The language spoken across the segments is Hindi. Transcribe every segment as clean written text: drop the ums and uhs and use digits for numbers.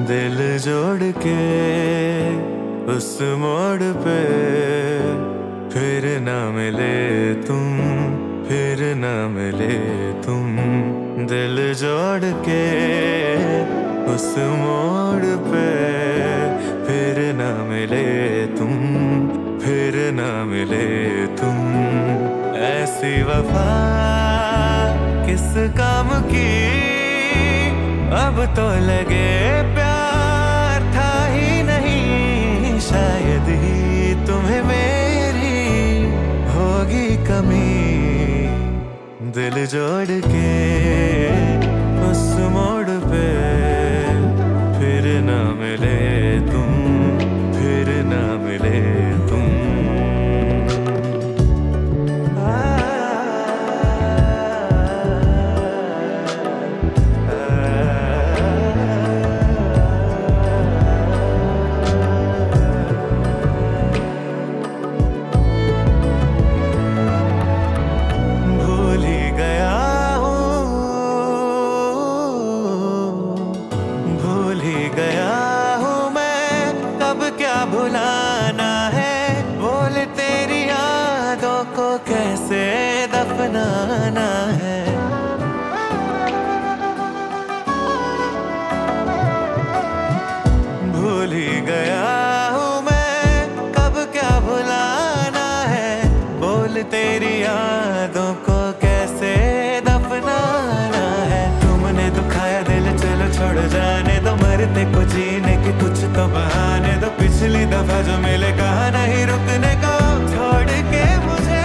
दिल जोड़ के उस मोड़ पे फिर ना मिले तुम, फिर ना मिले तुम। दिल जोड़ के उस मोड़ पे फिर ना मिले तुम, फिर ना मिले तुम। ऐसी वफा किस काम की, अब तो लगे प्यार था ही नहीं। शायद ही तुम्हें मेरी होगी कमी। दिल जोड़ के उस मोड़ पे फिर ना मिले तुम, फिर ना मिले तुम। क्या भुलाना है, बोल तेरी यादों को कैसे दफनाना है। भूल ही गया हूँ मैं, कब क्या भुलाना है, बोल तेरी यादों को कैसे दफनाना है। तुमने दुखाया दिल, चलो छोड़ जाने दो, मरते को जीने की कुछ तो बहाने दो। पिछली दफा जो मिले कहा नहीं रुकने को, छोड़ के मुझे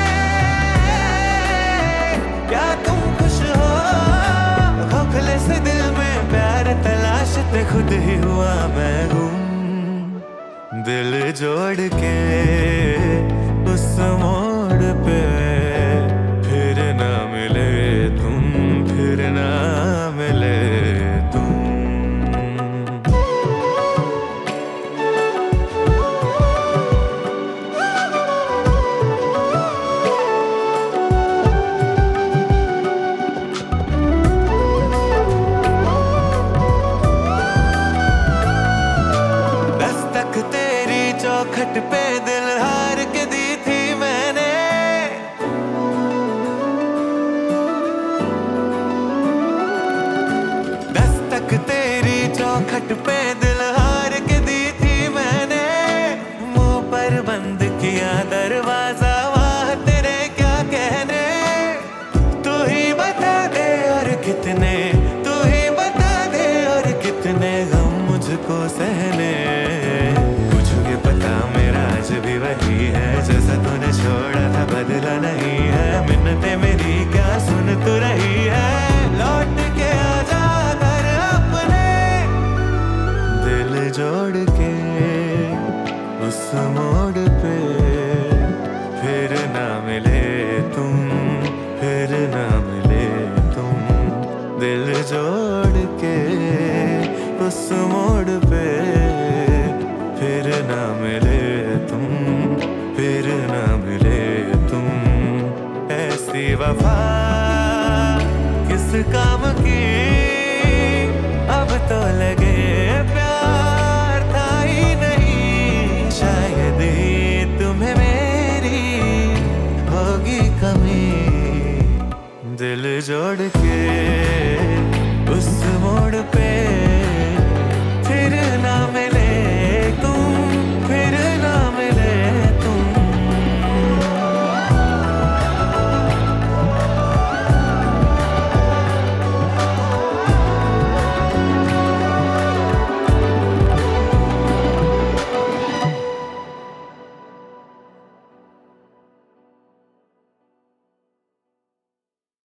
क्या तुम खुश हो। खोखले से दिल में प्यार तलाशते खुद ही हुआ मैं गुम। दिल जोड़ के उस मोड़ पे फिर ना मिले तुम, फिर ना मिले तुम। चौखट पे दिल हार के दी थी मैंने, दस्तक तेरी चौखट पे दिल हार के दी थी मैंने। मुंह पर बंद किया दरवाजा, वाह तेरे क्या कहने। तू ही बता दे और कितने, तू ही बता दे और कितने गम मुझको सहने। भी वही है जैसा तूने छोड़ा था, बदला नहीं है। मिन्नतें मेरी क्या सुन तू रही है, लौट के आजा घर अपने। दिल जोड़ के उस मोड़ पे फिर ना मिले तुम, फिर ना मिले तुम। दिल जोड़ के उस मोड़ पे फिर ना मिले तुम, फिर ना मिले तुम। ऐसी वफा किस काम की,